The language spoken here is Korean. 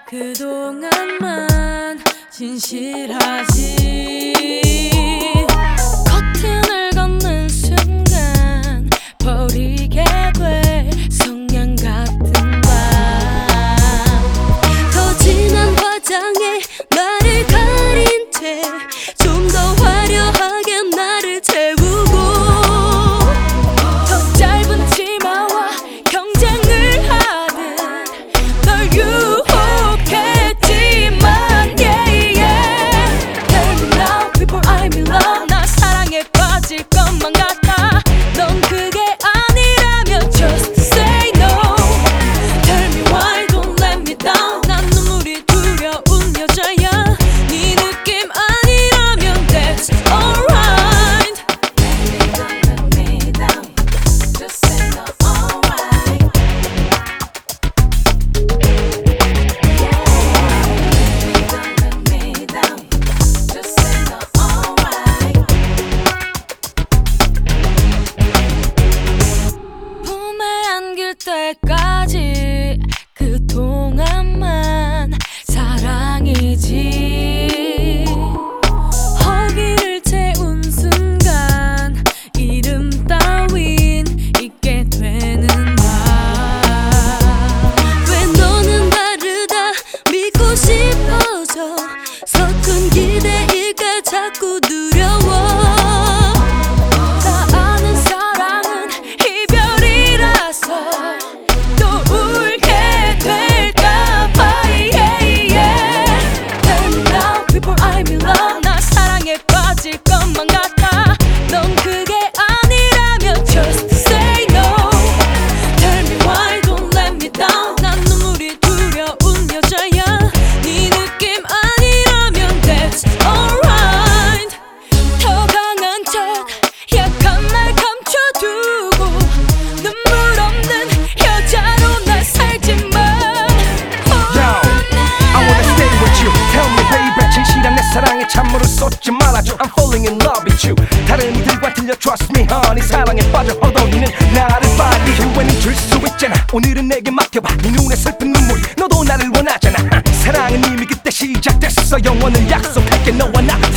그동안만 진실하지. 커튼을 걷는 순간 버리게 될 성냥 같은 밤. 더 진한 화장에 나를 가린 채 좀 더 화려하게 나를 채우고, 더 짧은 치마와 경쟁을 하듯 널 유혹했지만, yeah, yeah. Tell me now before I'm in love. 나 사랑에 빠질 것만 같아. 넌 그게 아니라면 just say no. Tell me why don't let me down. 난 눈물이 두려운 여자야. 네 느낌 아니라면 that's alright. Baby don't let me down. Just say no, alright. Baby don't let me down. Just say no, alright. 품에 안길 때까지 그동안만 사랑이지. 허기를 채운 순간 이름 따윈 잊게 되는 날. 왜 너는 다르다 믿고 싶어져. 서툰 기대일까 자꾸 두려워. 다 아는 사랑은 이별이라서 또 울게 될까봐, yeah, yeah. Tell me now before I'm in love. 나 사랑에 빠질 것만 같아. 넌 그게 아니라면 just say no. Tell me why don't let me down. 난 눈물이 두려운 여자야. 네 느낌 아니라면 that's alright. 더 강한 척 약한 날 감춰두고 눈물 없는 여자로 날 살지만. Yo, I wanna stay with you. Tell me baby, 진실한 내 사랑에 찬물을 쏟지 말아줘. I'm falling in love with you. 다른 이들과 틀려 trust me honey. 사랑에 빠져 허덕이는 나를 봐. 이 후회는 줄 수 있잖아. 오늘은 내게 맡겨봐. 네 눈에 슬픈 눈물이 너도 나를 원하잖아. 사랑은 이미 그때 시작됐어. 영원을 약속할게 너와 나